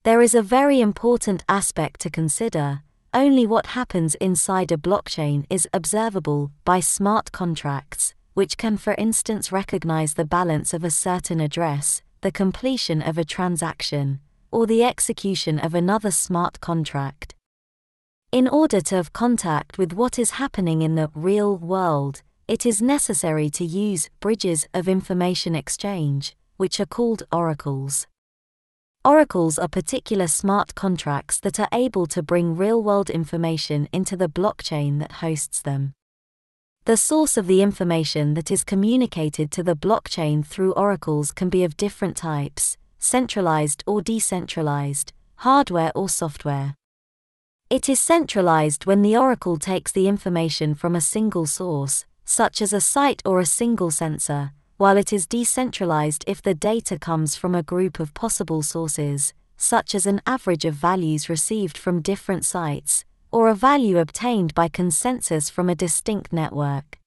There is a very important aspect to consider. Only what happens inside a blockchain is observable by smart contracts, which can for instance recognize the balance of a certain address, the completion of a transaction, or the execution of another smart contract. In order to have contact with what is happening in the real world, it is necessary to use bridges of information exchange, which are called oracles. Oracles are particular smart contracts that are able to bring real-world information into the blockchain that hosts them. The source of the information that is communicated to the blockchain through oracles can be of different types, centralized or decentralized, hardware or software. It is centralized when the oracle takes the information from a single source, such as a site or a single sensor, while it is decentralized if the data comes from a group of possible sources, such as an average of values received from different sites, or a value obtained by consensus from a distinct network.